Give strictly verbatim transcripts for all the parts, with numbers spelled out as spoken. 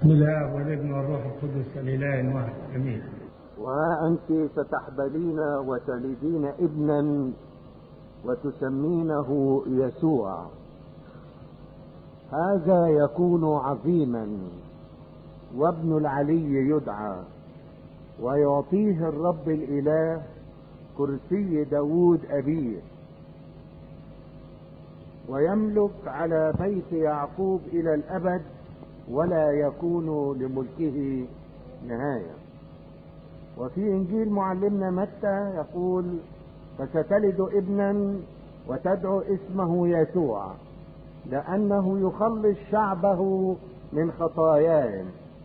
بسم الله والابن والروح القدس الإله واحد امين. وأنت ستحبلين وتلدين ابنا وتسمينه يسوع، هذا يكون عظيما وابن العلي يدعى، ويعطيه الرب الإله كرسي داود أبيه، ويملك على بيت يعقوب إلى الأبد، ولا يكون لملكه نهاية. وفي إنجيل معلمنا متى يقول: فستلد ابنا وتدعو اسمه يسوع، لأنه يخلص شعبه من خطاياهم.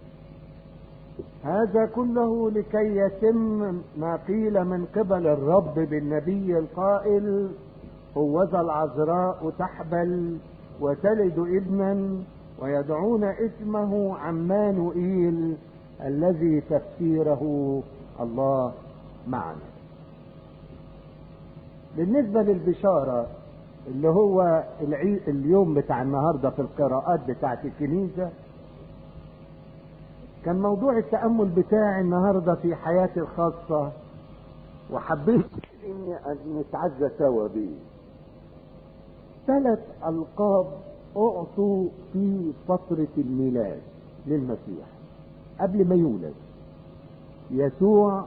هذا كله لكي يتم ما قيل من قبل الرب بالنبي القائل: هوذا العذراء تحبل وتلد ابنا ويدعون اسمه عمانوئيل، الذي تفسيره الله معنا. بالنسبة للبشارة اللي هو العي... اليوم بتاع النهاردة في القراءات بتاعت الكنيسة، كان موضوع التأمل بتاعي النهاردة في حياتي الخاصة، وحبيت اني نتعزى سوا بيه. ثلاث ألقاب أعطوا في فترة الميلاد للمسيح قبل ما يولد: يسوع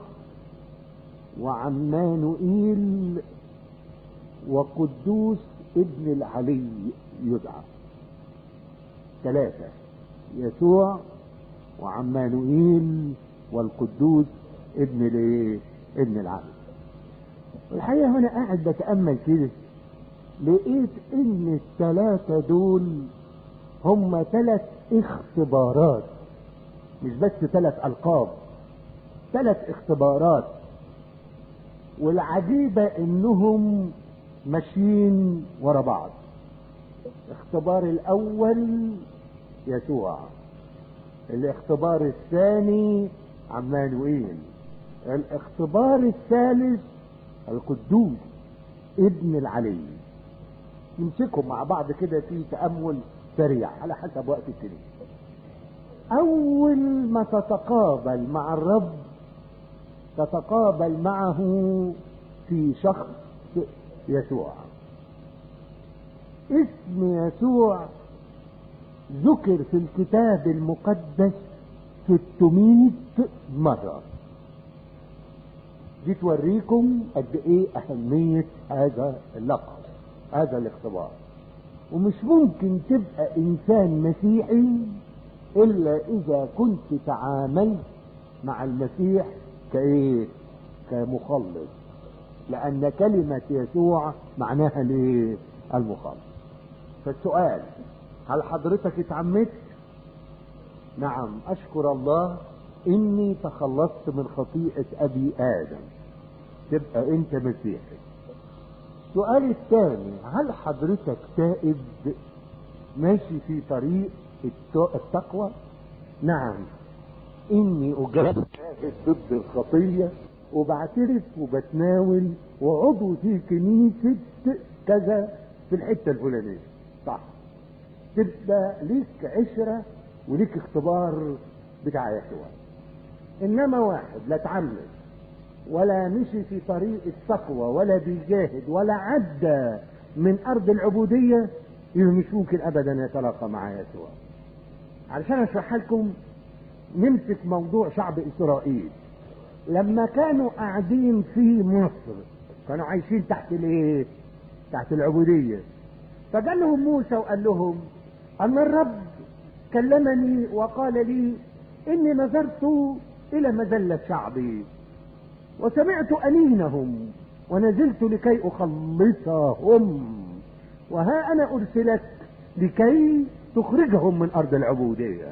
وعمانوئيل وقدوس ابن العلي يدعى. ثلاثة: يسوع وعمانوئيل والقدوس ابن الايه ابن العلي. الحقيقة هنا قاعد بتأمل كده، لقيت ان الثلاثة دول هم ثلاث اختبارات، مش بس ثلاث ألقاب، ثلاث اختبارات. والعجيبة انهم ماشيين ورا بعض. الاختبار الاول يسوع، الاختبار الثاني عمانوئيل، الاختبار الثالث القدوس ابن العلي. نمسكهم مع بعض كده في تأمل سريع على حسب وقت الكنيسة. اول ما تتقابل مع الرب تتقابل معه في شخص يسوع. اسم يسوع ذكر في الكتاب المقدس ستمائة مرة. دي توريكم قد ايه اهمية هذا اللقب، هذا الاختبار. ومش ممكن تبقى انسان مسيحي الا اذا كنت تعاملت مع المسيح كايه كمخلص، لان كلمة يسوع معناها ليه المخلص. فالسؤال: هل حضرتك اتعمدت؟ نعم، اشكر الله اني تخلصت من خطيئة ابي ادم. تبقى انت مسيحي. السؤال الثاني: هل حضرتك تائب ماشي في طريق التقوى؟ نعم، اني اجاهد ضد الخطية وبعترف وبتناول وعضو في كنيسة كذا في الحتة الفلانية. صح، تبقى ليك عشرة وليك اختبار بتاع يسوع. انما واحد لا اتعمد ولا مشي في طريق التقوى ولا بيجاهد ولا عدى من ارض العبودية، يبقى مش ممكن ابدا يتلاقى مع يسوع. علشان اشرح لكم، نمسك موضوع شعب اسرائيل لما كانوا قاعدين في مصر، كانوا عايشين تحت الايه تحت العبودية. فقال لهم موسى وقال لهم ان الرب كلمني وقال لي اني نظرت الى مذلة شعبي وسمعت انينهم ونزلت لكي اخلصهم، وها انا ارسلت لكي تخرجهم من ارض العبودية.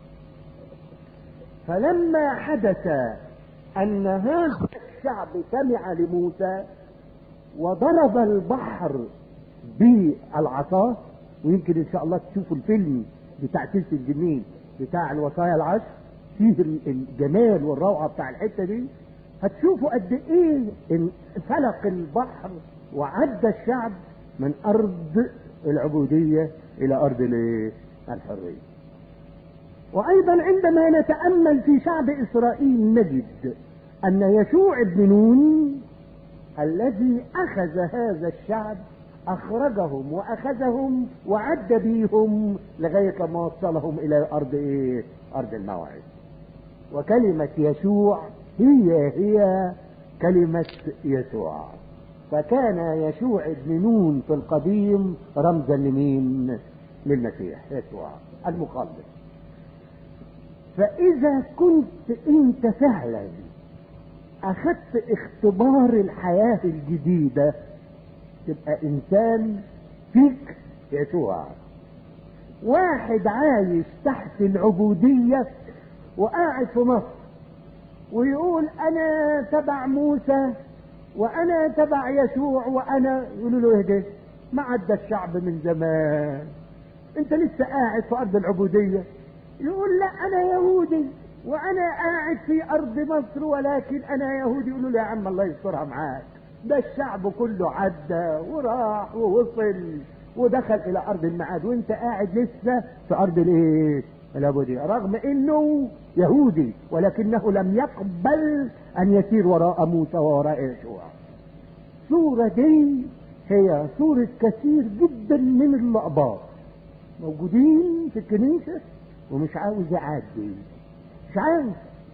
فلما حدث ان هذا الشعب سمع لموسى وضرب البحر بالعصا، ويمكن ان شاء الله تشوفوا الفيلم بتاع سلسلة الجنين بتاع الوصايا العشر، فيه الجمال والروعة بتاع الحتة دي. هتشوفوا قد ايه فلق البحر وعدى الشعب من ارض العبودية الى ارض الحرية. وايضا عندما نتأمل في شعب اسرائيل نجد ان يشوع بن نون الذي اخذ هذا الشعب اخرجهم واخذهم وعد بيهم لغاية ما وصلهم الى ارض ايه؟ ارض الموعد. وكلمة يشوع هي هي كلمة يسوع، فكان يشوع بن نون في القديم رمزا لمين؟ للمسيح يسوع المخلص. فاذا كنت انت فعلا اخذت اختبار الحياة الجديدة تبقى انسان فيك يسوع. واحد عايش تحت العبودية وقاعد في مصر ويقول انا تبع موسى وانا تبع يسوع وانا، يقولوا له اهدي ما عدى الشعب من زمان، انت لسه قاعد في ارض العبودية. يقول لا انا يهودي وانا قاعد في ارض مصر ولكن انا يهودي. يقولوا له يا عم الله يسترها معاك، ده الشعب كله عدى وراح ووصل ودخل الى ارض الميعاد وانت قاعد لسه في ارض الايه؟ العبودية، رغم انه يهودي ولكنه لم يقبل ان يسير وراء موسى ووراء يشوع. صورة دي هي صورة كثير جدا من الأقباط موجودين في الكنيسة ومش عاوز يعدي، مش عاوز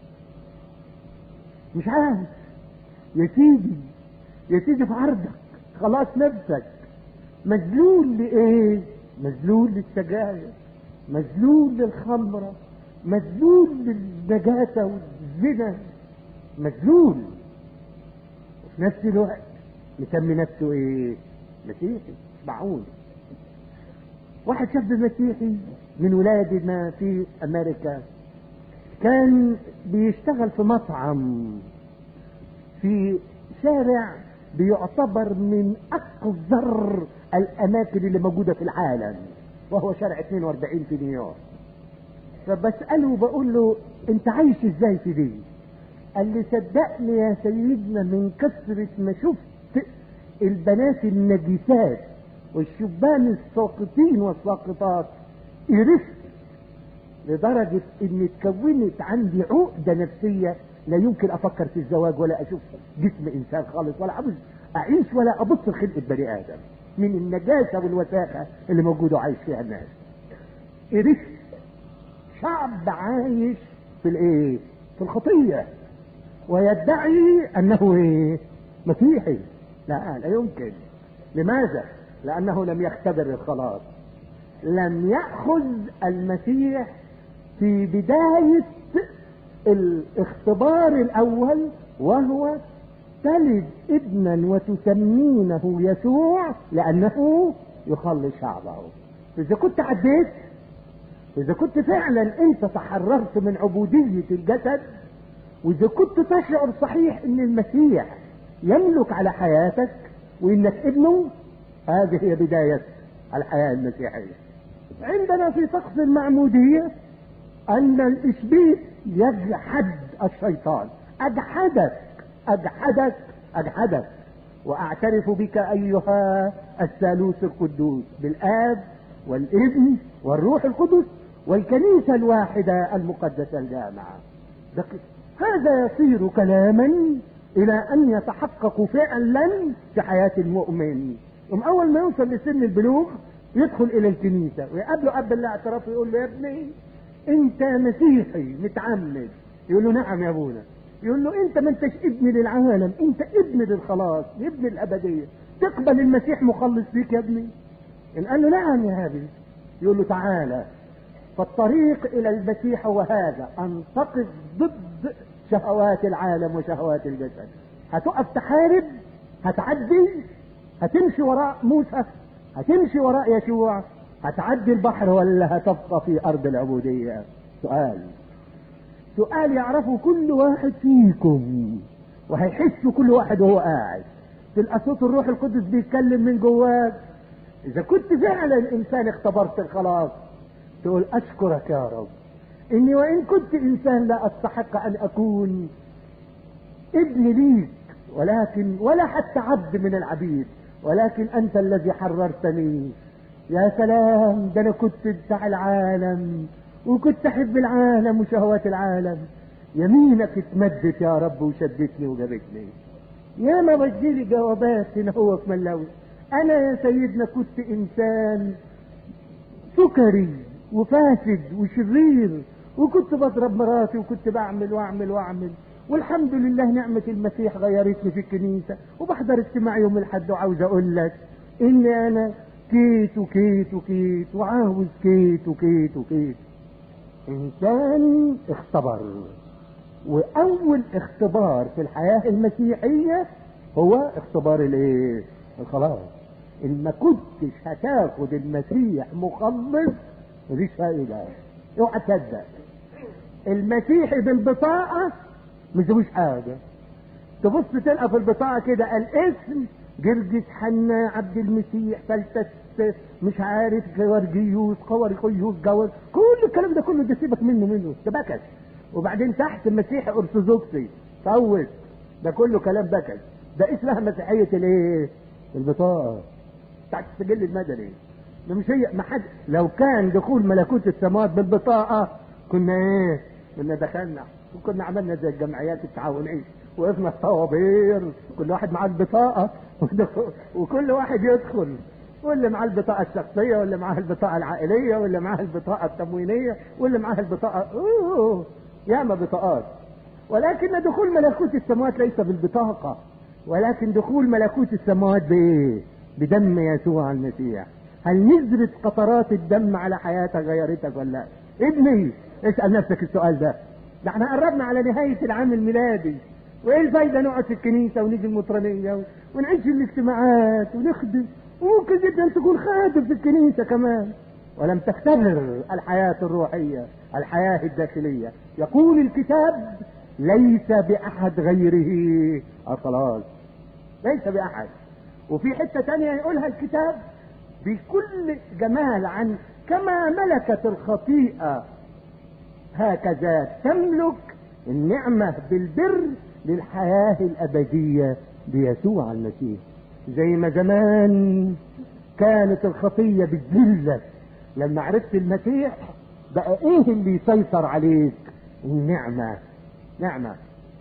مش عاوز يا سيدي يا سيدي في عرضك خلاص نفسك مذلول لايه؟ مذلول للسجاير، مذلول للخمرة، مذلول للنجاسة والزنا، مذلول وفي نفس الوقت مسمي نفسه ايه؟ مسيحي. معقول واحد شاب مسيحي من ولادنا في امريكا كان بيشتغل في مطعم في شارع بيعتبر من اقذر الاماكن اللي موجودة في العالم، وهو شارع اثنين واربعين في نيويورك. فبسأله بقول له انت عايش ازاي في دي؟ قال لي صدقني يا سيدنا من كثرة ما شفت البنات النجسات والشبان الساقطين والساقطات قرفت لدرجة ان اتكونت عندي عقدة نفسية لا يمكن افكر في الزواج ولا اشوف جسم انسان خالص ولا عاوز اعيش ولا ابص لخلقة بني ادم من النجاسة والوساخة اللي موجودة عايش فيها الناس. قرفت شعب عايش في الايه؟ في الخطية ويدعي انه ايه؟ مسيحي. لا لا يمكن. لماذا؟ لانه لم يختبر الخلاص، لم يأخذ المسيح في بداية الاختبار الاول، وهو تلد ابنا وتسمينه يسوع لانه يخلص شعبه. اذا كنت عديت، اذا كنت فعلا انت تحررت من عبودية الجسد، واذا كنت تشعر صحيح ان المسيح يملك على حياتك وانك ابنه، هذه هي بداية الحياة المسيحية. عندنا في طقس المعمودية ان الاشبيل يجحد الشيطان. اجحدك اجحدك اجحدك واعترف بك ايها الثالوث القدوس بالاب والابن والروح القدس والكنيسة الواحدة المقدسة الجامعة. هذا يصير كلاما الى ان يتحقق فعلا في حياة المؤمن. ثم اول ما يوصل لسن البلوغ يدخل الى الكنيسة ويقابله اب الاعتراف ويقول له يا ابني انت مسيحي متعمد. يقول له نعم يا ابونا. يقول له انت ما انتش ابن للعالم، انت ابن للخلاص، ابن الابدية. تقبل المسيح مخلص فيك يا ابني؟ ان قال له نعم يا ابي، يقول له تعالى، فالطريق الى المسيح هو هذا، ان تقف ضد شهوات العالم وشهوات الجسد. هتقف تحارب، هتعدي، هتمشي وراء موسى، هتمشي وراء يشوع، هتعدي البحر ولا هتبقى في ارض العبودية؟ سؤال سؤال يعرفه كل واحد فيكم وهيحسه كل واحد وهو قاعد. تلقى صوت الروح القدس بيتكلم من جواك. اذا كنت فعلا انسان اختبرت الخلاص تقول اشكرك يا رب اني وان كنت انسان لا استحق ان اكون ابن ليك، ولكن ولا حتى عبد من العبيد، ولكن انت الذي حررتني. يا سلام، ده انا كنت بتاع العالم وكنت احب العالم وشهوات العالم، يمينك اتمدت يا رب وشدتني وجابتني. يا ما بجيلي جوابات هنا هو في ملاوي، انا يا سيدنا كنت انسان سكري وفاسد وشرير، وكنت بضرب مراتي وكنت بعمل واعمل واعمل، والحمد لله نعمة المسيح غيرتني في الكنيسة، وبحضر اجتماع يوم الحد، وعاوز اقول لك اني انا كيت وكيت وكيت وعاوز كيت وكيت وكيت. انسان اختبر، واول اختبار في الحياة المسيحية هو اختبار الايه؟ الخلاص. ان ما كنتش هتاخد المسيح مخلص مفيش فايدة. اوعى تصدق المسيحي بالبطاقة مش مش حاجة. تبص تلقى في البطاقة كده الاسم جرجس حنا عبد المسيح فلتت مش عارف جورجيوس قورقيوس جور، كل الكلام ده كله ده سيبك منه منه ده بكش. وبعدين تحت مسيحي ارثوذكسي فوت، ده كله كلام بكش. ده اسمها مسيحية الايه؟ البطاقة بتاعت السجل المدني. ده مش هي. ما حد لو كان دخول ملكوت السماوات بالبطاقة كنا ايه؟ كنا دخلنا وكنا عملنا زي الجمعيات التعاونية، وقفنا الطوابير كل واحد معاه البطاقة وكل واحد يدخل، واللي معاه البطاقة الشخصية واللي معاه البطاقة العائلية واللي معاه البطاقة التموينية واللي معاه البطاقة اوه ياما بطاقات. ولكن دخول ملكوت السماوات ليس بالبطاقة، ولكن دخول ملكوت السماوات بايه؟ بدم يسوع المسيح. هل نزلت قطرات الدم على حياتك غيرتك ولا لا؟ ابني اسأل نفسك السؤال ده. ده احنا قربنا على نهاية العام الميلادي، وايه الفايدة نقعد في الكنيسة ونيجي المطرانية ونعيش في الاجتماعات ونخدم، وممكن جدا تكون خادم في الكنيسة كمان ولم تختبر الحياة الروحية الحياة الداخلية. يقول الكتاب ليس بأحد غيره الخلاص، ليس بأحد. وفي حتة تانية يقولها الكتاب بكل جمال عن كما ملكت الخطيئة هكذا تملك النعمة بالبر للحياة الأبدية بيسوع المسيح. زي ما زمان كانت الخطية بالذلة، لما عرفت المسيح بقى ايه اللي يسيطر عليك؟ النعمة. نعمة.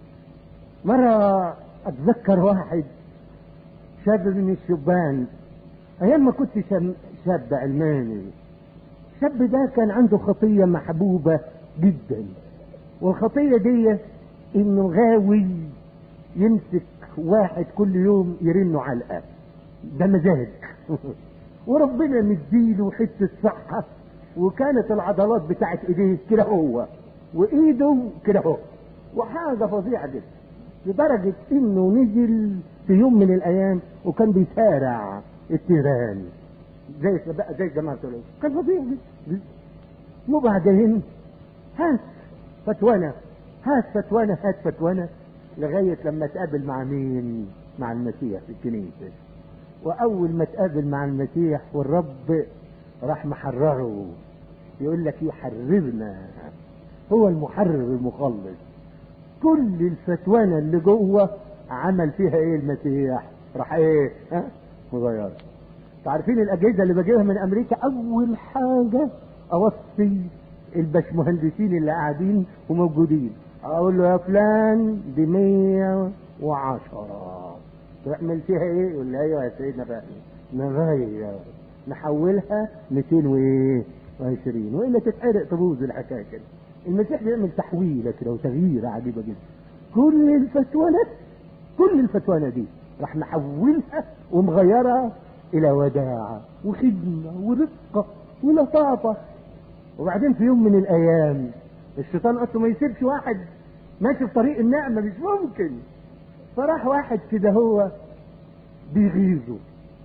مرة اتذكر واحد شاب من الشبان ايام ما كنت شاب علماني. الشاب ده كان عنده خطية محبوبة جدا، والخطية دي انه غاوي يمسك واحد كل يوم يرنه علقة، ده مزاج وربنا مديله حتة صحة، وكانت العضلات بتاعت ايديه كده هو وايده كده هو، وحاجة فظيعة جدا، لدرجة انه نزل في يوم من الايام وكان بيسارع التيران زي بقى زي جماعة الرجل، كان فظيع جدا. وبعدين هات فتوانا هات فتوانا هات فتوانا لغاية لما تقابل مع مين؟ مع المسيح في الكنيسة. واول ما تقابل مع المسيح والرب راح محرره، يقول لك يحررنا، هو المحرر المخلص. كل الفتوانة اللي جوه عمل فيها ايه المسيح؟ راح ايه؟ ها؟ مغير. تعرفين الاجهزة اللي بجيبها من امريكا؟ اول حاجة اوصي الباشمهندسين اللي قاعدين وموجودين، اقول له يا فلان دي مية وعشرة تعمل فيها ايه؟ يقول لي ايوه يا سيدنا بقى نغير نحولها ميتين وعشرين والا تتحرق تبوظ الحكايه كده. المسيح بيعمل تحويله كده وتغيير عجيبه جدا. كل الفتوانات كل الفتوانه دي راح محولها ومغيرها الى وداعه وخدمه ورقه ولطافه. وبعدين في يوم من الايام الشيطان اصله ما يسيبش واحد ماشي في طريق النعمه، مش ممكن. فراح واحد كده هو بيغيظه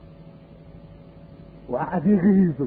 وقعد يغيظه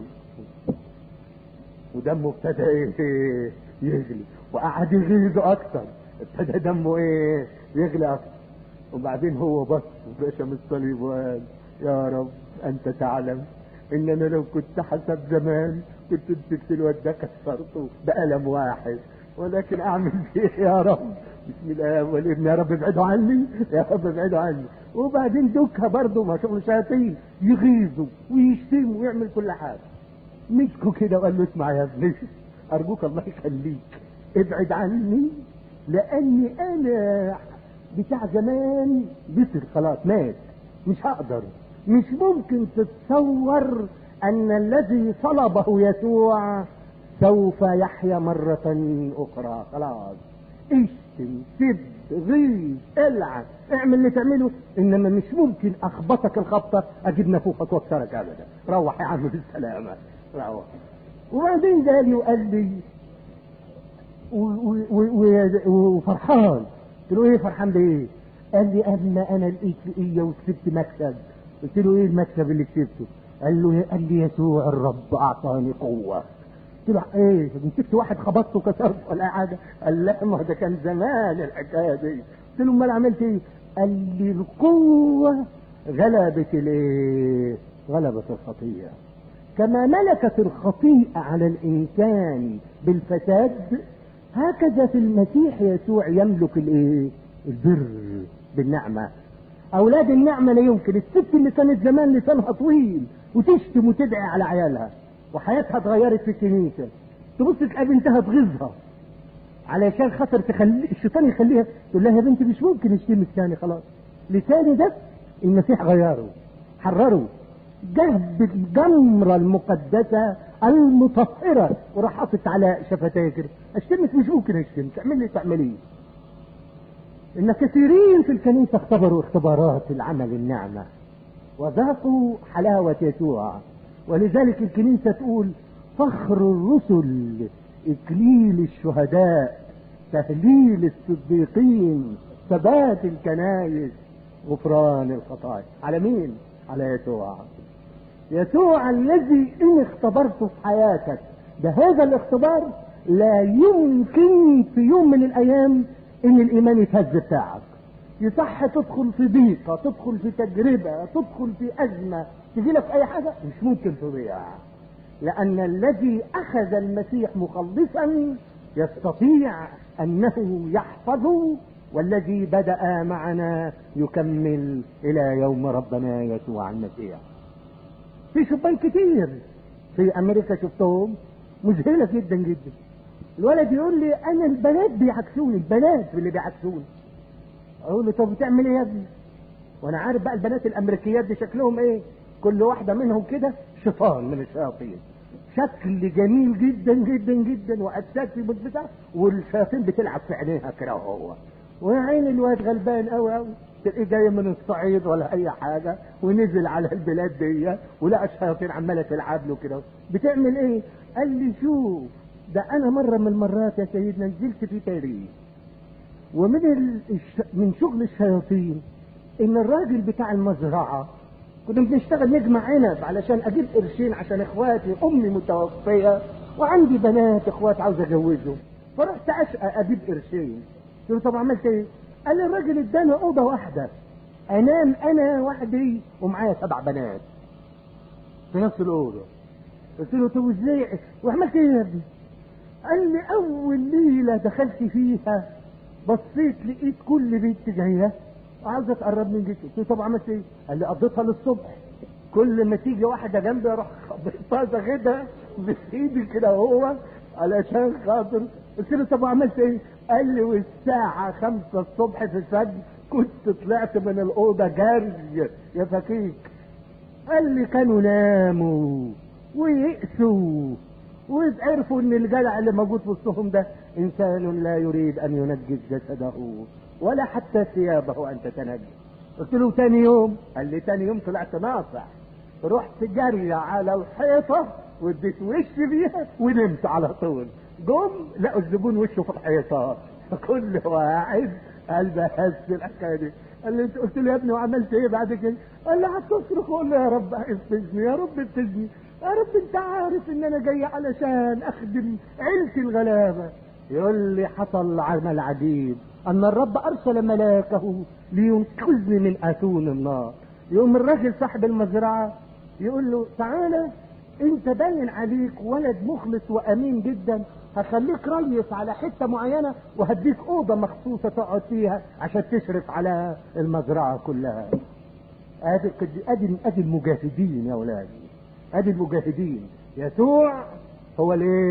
ودمه ابتدى ايه؟ يغلي. وقعد يغيظه اكتر، ابتدى دمه ايه؟ يغلي اكتر. وبعدين هو بص وبشم الصليب وقال يا رب انت تعلم ان انا لو كنت حسب زمان كنت مسكت الواد ده كسرته بقلم واحد، ولكن اعمل ايه يا رب؟ بسم الله والابن يا رب ابعدوا عني، يا رب ابعدوا عني. وبعدين دوكها برضه ما شغل شياطين، يغيظوا ويشتموا ويعمل كل حاجه. مسكوا كده وقال له اسمع يا ابني، ارجوك الله يخليك ابعد عني، لاني انا بتاع زمان بصر خلاص مات، مش هقدر. مش ممكن تتصور ان الذي صلبه يسوع سوف يحيا مرة اخرى. خلاص اشتم سب غيظ العب اعمل اللي تعمله، انما مش ممكن اخبطك الخبطة اجيب نافوخك واكسرك ابدا. روح يا عم بالسلامة روح. وبعدين جالي وقال لي وفرحان. قلت له ايه فرحان بايه؟ قال لي اما انا لقيت لقيه وكسبت مكسب. قلت له ايه المكسب اللي كسبته؟ قال له قال لي يسوع الرب اعطاني قوه. قلت له ايه مسكت واحد خبطته كسرته ولا حاجه؟ قال لا ما ده كان زمان الحكايه دي. قلت له امال عملت ايه؟ قال لي القوه غلبت الايه؟ غلبت الخطيئه. كما ملكت الخطيئه على الانسان بالفساد، هكذا في المسيح يسوع يملك الايه؟ البر بالنعمه. اولاد النعمه لا يمكن. الست اللي كانت زمان لسانها طويل وتشتم وتدعي على عيالها وحياتها اتغيرت في الكنيسه، تبص تلاقي بنتها تغيظها علشان خاطر تخلي الشيطان يخليها تقول لها يا بنتي مش ممكن اشتمك تاني، خلاص لساني ده المسيح غيره حرره، جه بالجمره المقدسه المطهره وراح حاطط على شفتيه كده اشتمك مش ممكن اشتمك، اعمل لي تعمليه. ان كثيرين في الكنيسه اختبروا اختبارات العمل النعمه وذاقوا حلاوه يسوع، ولذلك الكنيسه تقول فخر الرسل، اكليل الشهداء، تهليل الصديقين، ثبات الكنائس، غفران الخطايا. على مين؟ على يسوع. يسوع الذي ان اختبرته في حياتك بهذا الاختبار لا يمكن في يوم من الايام ان الايمان يتهز بتاعك. يصح تدخل في ضيقه، تدخل في تجربه، تدخل في ازمه، تجي لك اي حاجه مش ممكن تضيع، لان الذي اخذ المسيح مخلصا يستطيع انه يحفظه، والذي بدأ معنا يكمل الى يوم ربنا يسوع المسيح. في شبان كتير في امريكا شفتهم مذهله جدا جدا. الولد يقول لي انا البنات بيعكسوني، البنات اللي بيعكسوني. اقول له طب بتعمل ايه يا ابني؟ وانا عارف بقى البنات الامريكيات دي شكلهم ايه، كل واحده منهم كده شيطان من الشياطين، شكل جميل جدا جدا جدا واجساد في بتاع، والشياطين بتلعب في عينيها كده وهو ويا عين الواد غلبان قوي قوي، تلاقيه جاي من الصعيد ولا اي حاجه ونزل على البلاد دي ولقى الشياطين عماله تلعب له كده. بتعمل ايه؟ قال لي شوف ده انا مره من المرات يا سيدنا نزلت في تاريخ، ومن الش... من شغل الشياطين ان الراجل بتاع المزرعه كنا بنشتغل نجمع عنب علشان اجيب قرشين عشان اخواتي، امي متوفيه وعندي بنات اخوات عاوز اجوزهم، فرحت اشقى اجيب قرشين. قلت له طب عملت ايه؟ قال لي الراجل اداني اوضه واحده انام انا وحدي ومعايا سبع بنات في نفس الاوضه. قلت له طب ازاي وعملت ايه يا ابني؟ قال لي اول ليله دخلت فيها بصيت لقيت كل بنت جايه وعاوزه تقرب من جسمي. قلت له طب عملت ايه؟ قال لي قضيتها للصبح، كل ما تيجي واحده جنبي اروح خبطها غدا بايدي كده هو علشان خاطر. قلت له طب عملت ايه؟ قال لي والساعه خمسة الصبح في الفجر كنت طلعت من الاوضه جري يا فكيك. قال لي كانوا ناموا ويئسوا وعرفوا ان الجدع اللي موجود في وسطهم ده انسان لا يريد ان ينجس جسده ولا حتى ثيابه ان تتنجس. قلت له تاني يوم؟ قال لي تاني يوم طلعت ناصح، رحت جري على الحيطه واديت وشي بيها ونمت على طول. جم لقوا الزبون وشه في الحيطه، كل واحد قال بس الحكايه دي. قال لي قلت له يا ابني وعملت ايه بعد كده؟ قال لي هتصرخ وقول له يا رب استجني يا رب استجني يا رب انت عارف ان انا جاي علشان اخدم عيلتي الغلابه. يقول لي حصل عمل عجيب ان الرب ارسل ملاكه لينقذني من اتون النار. يقوم الراجل صاحب المزرعه يقول له تعالى انت باين عليك ولد مخلص وامين جدا، هخليك ريس على حته معينه وهديك اوضه مخصوصه تقعد فيها عشان تشرف على المزرعه كلها. ادي ادي ادي المجاهدين يا اولادي، ادي المجاهدين. يسوع هو الايه؟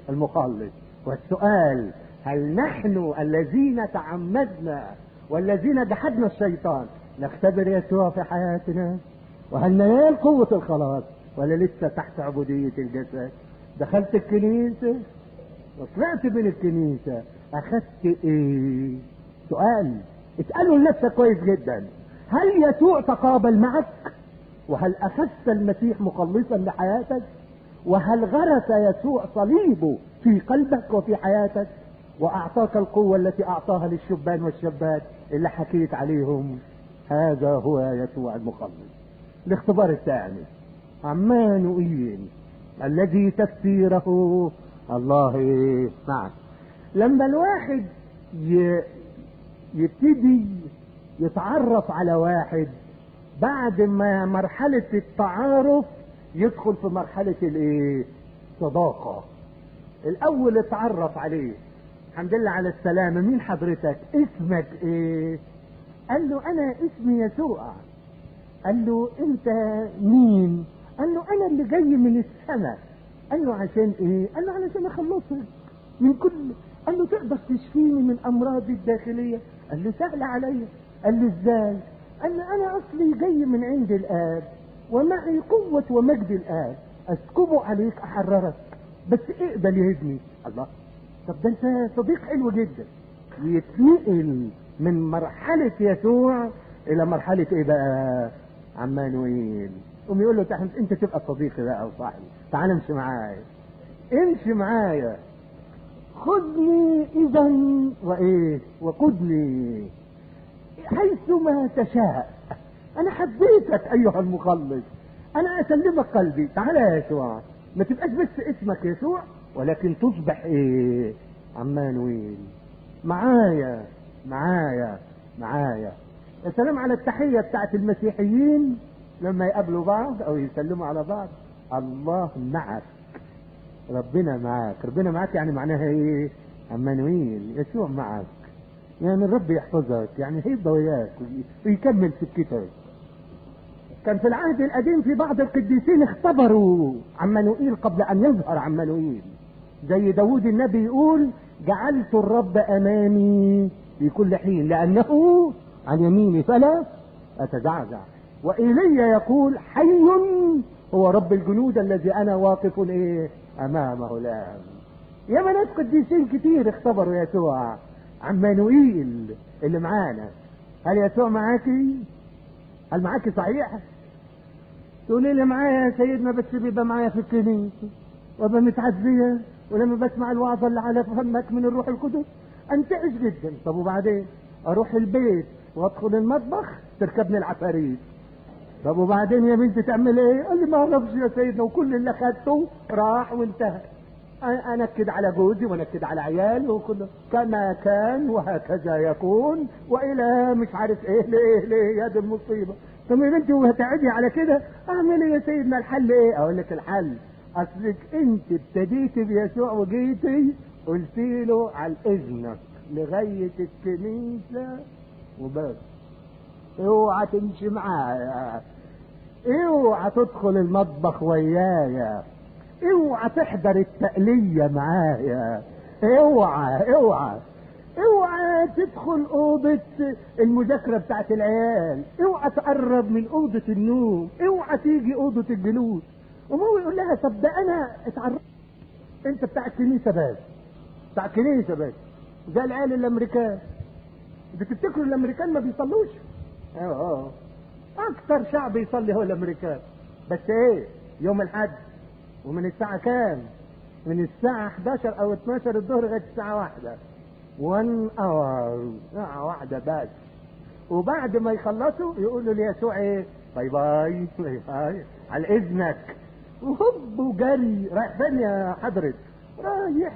المخلص. والسؤال: هل نحن الذين تعمدنا والذين جحدنا الشيطان نختبر يسوع في حياتنا؟ وهل ننال قوة الخلاص ولا لسه تحت عبودية الجسد؟ دخلت الكنيسة وطلعت من الكنيسة، اخذت ايه؟ سؤال اسأله لنفسك كويس جدا. هل يسوع تقابل معك؟ وهل اخذت المسيح مخلصا لحياتك؟ وهل غرس يسوع صليبه في قلبك وفي حياتك واعطاك القوة التي اعطاها للشبان والشابات اللي حكيت عليهم؟ هذا هو يسوع المخلص. الاختبار الثاني: عمانوئيل الذي تفسيره الله معك. لما الواحد ي... يبتدي يتعرف على واحد، بعد ما مرحلة التعارف يدخل في مرحلة الايه؟ صداقة. الاول اتعرف عليه: الحمد لله على السلامة، مين حضرتك؟ اسمك ايه؟ قال له انا اسمي يسوع. قال له انت مين؟ قال له انا اللي جاي من السماء. قال له عشان ايه؟ قال له علشان اخلصك من كل. قال له تقدر تشفيني من امراضي الداخلية؟ قال له سهل عليا. قال له ازاي؟ قال له انا اصلي جاي من عند الاب ومعي قوة ومجد الاب، اسكبه عليك احررك، بس اقبل يا ابني. الله، طب ده انت صديق حلو جدا. يتنقل من مرحلة يسوع الى مرحلة ايه بقى؟ عمانوئيل. قوم يقول له انت تبقى صديقي بقى او صاحبي، تعال امشي معايا، امشي معايا، خذني اذا وايه وقدني حيثما تشاء. انا حبيتك ايها المخلص، انا اسلمك قلبي، تعال يا يسوع. ما تبقاش بس اسمك يسوع، ولكن تصبح ايه؟ عمانوئيل. معايا معايا معايا. يا سلام على التحية بتاعت المسيحيين لما يقابلوا بعض او يسلموا على بعض: الله معك، ربنا معك. ربنا معك يعني معناها ايه؟ عمانوئيل، يسوع معك، يعني الرب يحفظك، يعني هيبقى وياك ويكمل سكتك. كان في العهد القديم في بعض القديسين اختبروا عمانوئيل قبل ان يظهر عمانوئيل، زي داود النبي يقول: جعلت الرب امامي في كل حين لانه عن يميني فلا اتزعزع. وإيليا يقول: حي هو رب الجنود الذي انا واقف ايه امامه الان. ياما ناس قديسين كتير اختبروا يسوع عمانوئيل اللي معانا. هل يسوع معاكي؟ هل معاكي صحيح؟ تقولي لي معايا يا سيدنا، بس بيبقى معايا في الكنيسة وابقى متعزية، ولما بسمع الوعظة اللي على فمك من الروح القدس انتعش جدا. طب وبعدين اروح البيت وادخل المطبخ تركبني العفاريت. طب وبعدين يا بنتي تعمل ايه؟ قال لي ما اعرفش يا سيدنا، وكل اللي خدته راح وانتهى. انكد على جوزي ونكد على عيالي وكله كما كان وهكذا يكون والى مش عارف ايه. ليه ليه يا دي المصيبه؟ طب يا بنتي وهتقعدي على كده اعمل ايه يا سيدنا؟ الحل ايه؟ اقول لك الحل: اصلك انت ابتديتي بيسوع وجيتي قلت له على اذنك لغايه الكنيسه وبس، اوعى تمشي معايا، اوعى تدخل المطبخ ويايا، اوعى تحضر التقلية معايا، اوعى اوعى اوعى تدخل اوضة المذاكرة بتاعت العيال، اوعى تقرب من اوضة النوم، اوعى تيجي اوضة الجلوس. وهو يقول لها: طب ده انا اتعرفت، انت بتاع الكنيسة بس، بتاع الكنيسة بس، زي العيال الامريكان. بتفتكروا الامريكان ما بيصلوش؟ اه اكتر شعب يصلي هو الامريكان، بس ايه؟ يوم الحد. ومن الساعة كام؟ من الساعة احداشر او اتناشر الظهر لغاية الساعة واحدة، وان اور، ساعة واحدة بس. وبعد ما يخلصوا يقولوا ليسوع ايه؟ باي باي باي باي على اذنك، وهب وجري. رايح فين يا حضرة؟ رايح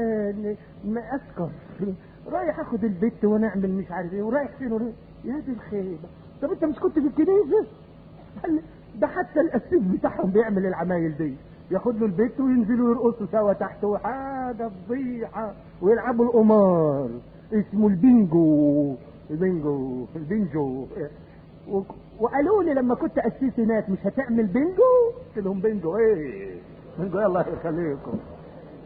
اسكر، رايح اخد البيت ونعمل مش عارف ايه، ورايح فين ورايح. يا دي الخيبة. طب انت مش كنت في الكنيسة؟ ده حتى الاسيس بتاعهم بيعمل العمايل دي، ياخد له البيت وينزلوا يرقصوا سوا تحت، وحاجة فضيحة، ويلعبوا القمار اسمه البينجو البينجو البينجو. و... وقالوا لي لما كنت اسيس هناك: مش هتعمل بينجو؟ قلت لهم: بينجو ايه؟ بينجو الله يخليكم.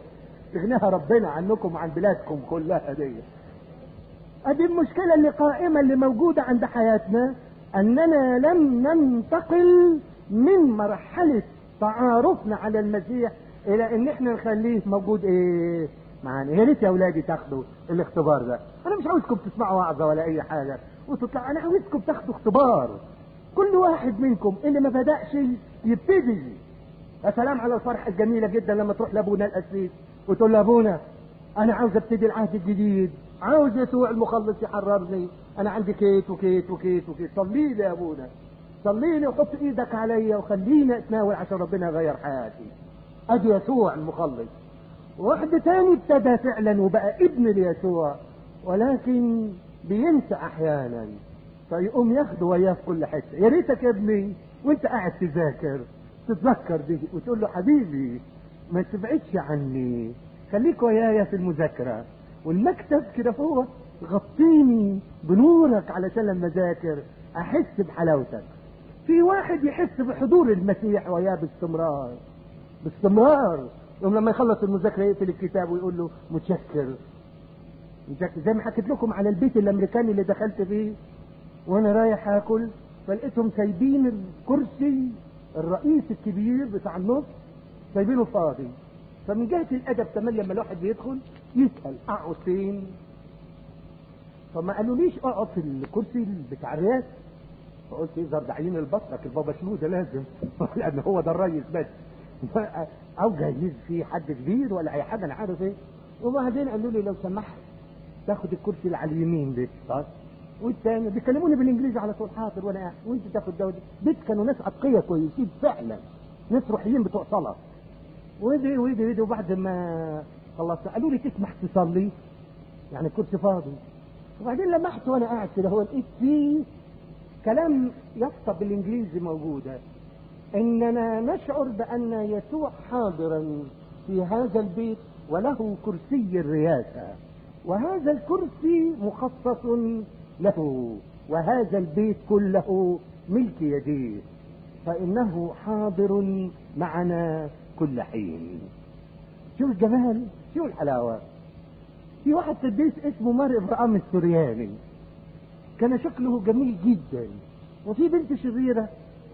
يغنيها ربنا عنكم وعن بلادكم كلها دي. ادي المشكلة اللي قائمة اللي موجودة عند حياتنا، اننا لم ننتقل من مرحلة تعارفنا على المسيح الى ان احنا نخليه موجود ايه معانا. يا ريت يا اولادي تاخدوا الاختبار ده. انا مش عاوزكم تسمعوا وعظة ولا اي حاجة وتطلع، انا عاوزكم تاخدوا اختبار. كل واحد منكم اللي ما بدأش يبتدي. يا سلام على الفرحة الجميلة جدا لما تروح لابونا القسيس وتقول له ابونا انا عاوز ابتدي العهد الجديد، عاوز يسوع المخلص يحررني، انا عندي كيت وكيت وكيت وكيت. صلي لي يا ابونا، صلي لي وحط ايدك عليا وخليني اتناول عشان ربنا يغير حياتي. ادي يسوع المخلص. واحد تاني ابتدى فعلا وبقى ابن ليسوع، ولكن بينسى احيانا فيقوم ياخده وياه في كل حته. يا ريتك يا ابني وانت قاعد تذاكر تتذكر دي وتقول له حبيبي ما تبعدش عني، خليك ويايا في المذاكره والمكتب كده فوق، غطيني بنورك علشان لما اذاكر احس بحلاوتك. في واحد يحس بحضور المسيح وياه باستمرار باستمرار، يوم لما يخلص المذاكره يقفل الكتاب ويقول له متشكر متشكر. زي ما حكيت لكم على البيت الامريكاني اللي دخلت فيه وانا رايح اكل، فلقيتهم سايبين الكرسي الرئيس الكبير بتاع النص سايبينه فاضي. فمن جهه الادب كمان لما الواحد بيدخل يسال اقعد فين، فما قالوليش اقعد في الكرسي بتاع الرئاسه. فقلت يظهر ده عين البطرك البابا شنودة لازم لان هو ده الرئيس بس، او جايز في حد كبير ولا اي حاجه انا عارف ايه. وبعدين قالوا لي لو سمحت تاخد الكرسي اللي على اليمين ده، طيب والتاني بيكلموني بالانجليزي على طول، حاضر وانا قاعد وانت تاخد ده ودي. بيت كانوا ناس اتقياء كويسين فعلا، ناس روحيين بتوع صلاه. ودي ودي ودي وبعد ما خلصت قالوا لي تسمح تصلي، يعني الكرسي فاضي. وبعدين لمحت وانا قاعد كده هو لقيت فيه كلام يافطه بالانجليزي موجوده، اننا نشعر بان يسوع حاضرا في هذا البيت وله كرسي الرئاسه، وهذا الكرسي مخصص له، وهذا البيت كله ملك يديه، فانه حاضر معنا كل حين. شو الجمال، شو الحلاوه. في واحد قديس اسمه مار ابراهيم السورياني كان شكله جميل جدا، وفي بنت شريره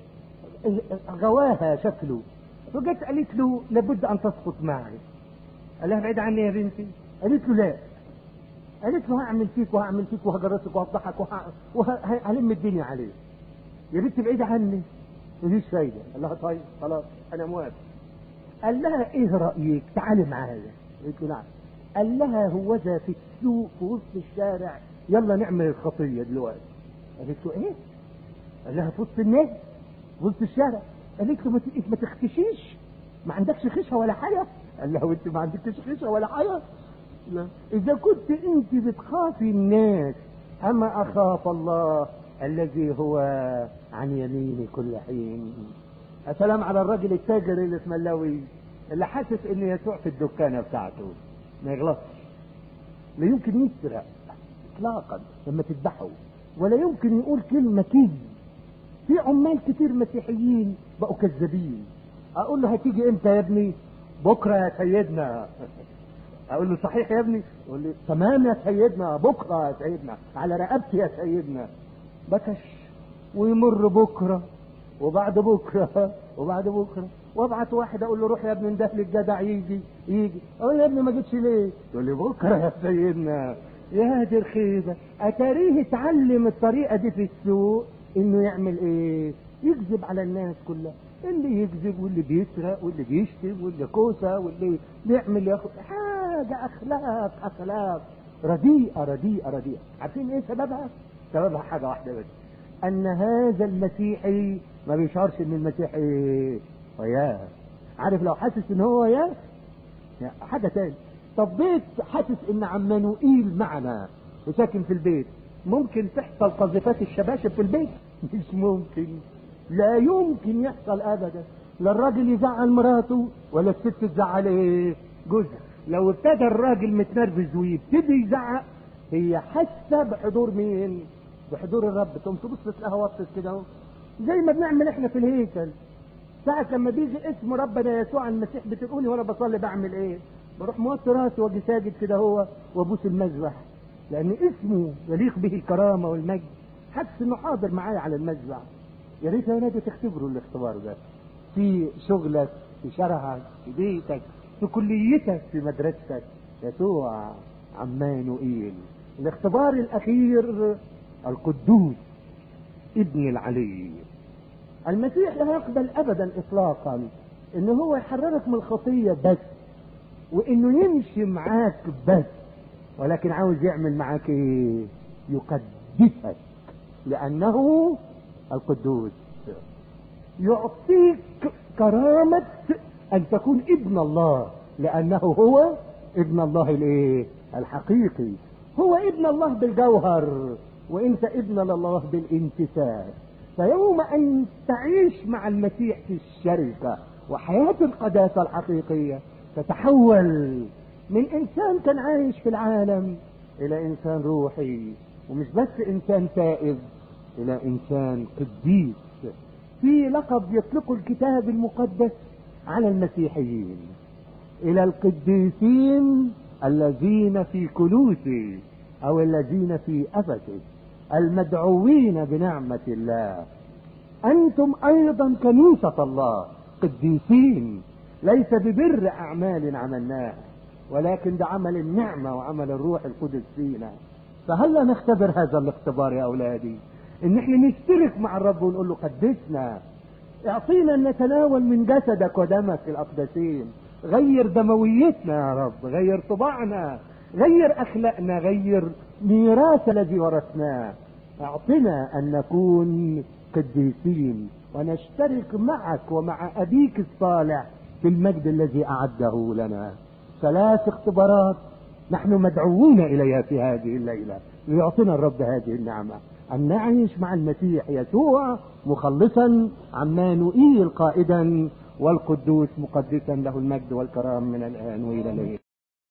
غواها شكله، فجت قالت له لابد ان تسقط معي. قال لها بعيد عني يا بنتي. قالت له لا. قالت له هعمل فيك وهعمل فيك وهجرسك وهضحك وهلم الدنيا عليك يا بنتي بعيد عني، مفيش فايده. قال لها طيب خلاص انا موافق. قال لها ايه رايك تعالي معايا؟ قالت له نعم. قال لها هو ذا في السوق في وسط الشارع، يلا نعمل الخطيه دلوقتي. قالت له ايه؟ قال لها في وسط الناس في وسط الشارع. قالت له ما ما تختشيش، ما عندكش خشة ولا حاجة. قال لها وانت ما عندكش خشة ولا حاجة؟ لا. اذا كنت انت بتخافي الناس اما اخاف الله الذي هو عن يميني كل حين. السلام على الراجل التاجر اللي اسمه اللاوي اللي حاسس ان يسوع في الدكانة بتاعته ما يغلطش، لا يمكن يسرق اطلاقا لما تذبحه، ولا يمكن يقول كلمة كذب. في عمال كتير مسيحيين بقوا كذابين. اقول له هتيجي امتى يا ابني؟ بكره يا سيدنا. اقول له صحيح يا ابني؟ يقول لي تمام يا سيدنا، بكره يا سيدنا، على رقبتي يا سيدنا. بكش ويمر بكره وبعد بكره وبعد بكره، وابعت واحد اقول له روح يا ابني انده للجدع يجي يجي. اقول يا ابني ما جيتش ليه؟ يقول لي بكره يا سيدنا. يا دي الخيبه. اتاريه اتعلم الطريقه دي في السوق انه يعمل ايه؟ يكذب على الناس كلها، اللي يكذب واللي بيسرق واللي بيشتم واللي كوسه واللي بيعمل ياخد حاجه. اخلاق اخلاق رديئه رديئه رديئه. عارفين ايه سببها؟ سببها حاجه واحده بس، ان هذا المسيحي ما بيشعرش ان المسيحي وياه. عارف لو حاسس ان هو وياه حاجه تاني. طب بيت حاسس ان عمانوئيل معنا وساكن في البيت، ممكن تحصل قذيفات الشباشب في البيت؟ مش ممكن، لا يمكن يحصل ابدا. لا الراجل يزعل مراته ولا الست تزعل ايه جوزها. لو ابتدى الراجل متنرفز ويبتدي يزعق، هي حاسه بحضور مين؟ بحضور الرب. تقوم تبص تلاقيها وطت كده اهو، زي ما بنعمل احنا في الهيكل ساعة لما بيجي اسم ربنا يسوع المسيح بتقولي وانا بصلي بعمل ايه؟ بروح موطي راسي واجي ساجد كده هو وابوس المذبح، لان اسمه يليق به الكرامه والمجد، حس انه حاضر معايا على المذبح. يا ريت يا ولاد تختبروا الاختبار ده في شغلك، في شرعك، في بيتك، في كليتك، في مدرستك. يسوع عمانوئيل. الاختبار الاخير القدوس ابن العلي. المسيح لا يقبل ابدا اطلاقا ان هو يحررك من الخطيه بس، وانه يمشي معاك بس، ولكن عاوز يعمل معاك ايه؟ يقدسك، لانه القدوس. يعطيك كرامة ان تكون ابن الله، لانه هو ابن الله الايه؟ الحقيقي. هو ابن الله بالجوهر، وانت ابن الله بالانتساب. فيوم ان تعيش مع المسيح في الشركة وحياة القداسة الحقيقية، تتحول من انسان كان عايش في العالم الى انسان روحي، ومش بس انسان تائب، الى انسان قديس. في لقب يطلقه الكتاب المقدس على المسيحيين: الى القديسين الذين في كلوسي او الذين في افسس المدعوين بنعمة الله. انتم ايضا كنيسة الله قديسين، ليس ببر اعمال عملناها، ولكن بعمل النعمة وعمل الروح القدس فينا. فهلا نختبر هذا الاختبار يا اولادي، ان احنا نشترك مع الرب ونقول له قدسنا، اعطينا ان نتناول من جسدك ودمك الاقدسين. غير دمويتنا يا رب، غير طباعنا، غير اخلاقنا، غير ميراث الذي ورثناه. اعطنا ان نكون قديسين ونشترك معك ومع ابيك الصالح في المجد الذي اعده لنا. ثلاث اختبارات نحن مدعوون اليها في هذه الليلة، ليعطينا الرب هذه النعمة ان نعيش مع المسيح يسوع مخلصا، عمانوئيل قائدا، والقدوس مقدسا، له المجد والكرام من الان والى الابد.